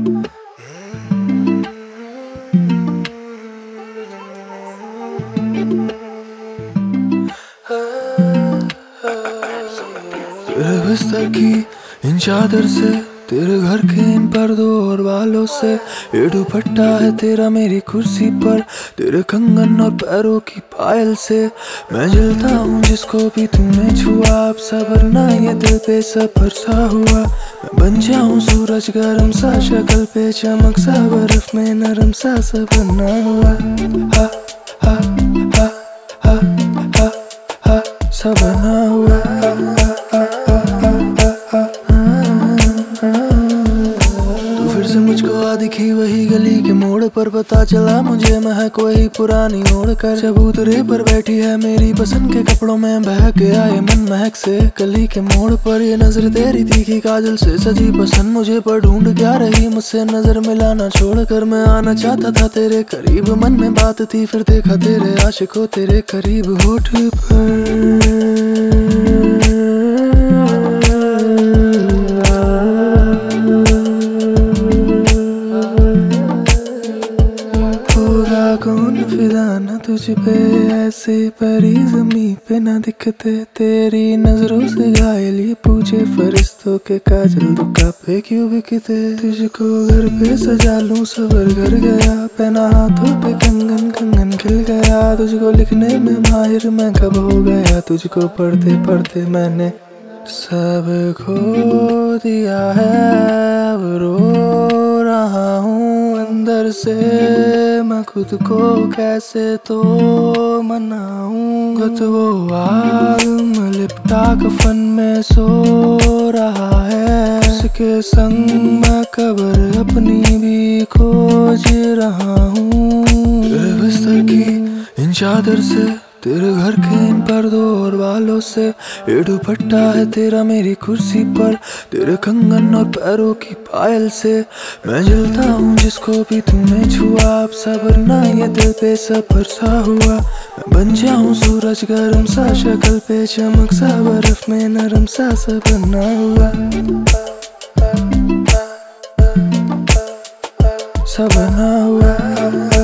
तेरे बिस्तर की इन चादर से, तेरे घर के इन पर्दों और बालों से, ये दुपट्टा है तेरा मेरी कुर्सी पर, तेरे कंगन और पैरों की पायल से मैं जलता हूँ जिसको भी तूने छुआ। अब सबरना ये दिल पे सफर सा हुआ, मैं बन जाऊँ सूरज गरम सा, शक्ल पे चमक सा, बर्फ में नरम सा सबरना हुआ। हा हा हा हा हा हा सबरना हुआ। फिर से मुझको आ दिखी वही गली के मोड़ पर, पता चला मुझे महक वही पुरानी ओढ़ कर। चबूतरे पर बैठी है मेरी पसंद के कपड़ों में, बहक गया ये मन महक से। गली के मोड़ पर ये नजर तेरी तीखी काजल से सजी पसंद मुझे, पर ढूंढ क्या रही मुझसे नजर मिलाना छोड़कर। मैं आना चाहता था तेरे करीब, मन में बात थी फिर देखा तेरे आशिकों तेरे करीब होठ पर। कौन फिदा न तुझ पे, ऐसे परी ज़मीं पे न दिखते। तेरी नजरों से घायल ये पूछे फरिश्तों के काजल दुका पे क्यों बिकते। तुझको घर पे सजा लूं सबर कर गया, पहना हाथों पे कंगन कंगन खिल गया। तुझको लिखने में माहिर मैं कब हो गया, तुझको पढ़ते पढ़ते मैंने सब खो दिया है। अब रो रहा हूँ अंदर से, मैं खुद को कैसे तो मनाऊं। वो आग में लिपटा कफन में सो रहा है, उसके संग मैं कब्र अपनी भी खोज रहा हूँ। तेरे बिस्तर की इन चादर से, तेरे घर के इन पर्दों और बालों से, ये दुपट्टा है तेरा मेरी कुर्सी पर, तेरे कंगन और पैरों की पायल से मैं जलता हूँ जिसको भी तूने छुआ। अब सबरना ये दिल पे सफर सा हुआ, मैं बन जाऊँ सूरज गरम सा, शक्ल पे चमक सा, बर्फ में नरम सा सबरना हुआ। सबरना हुआ।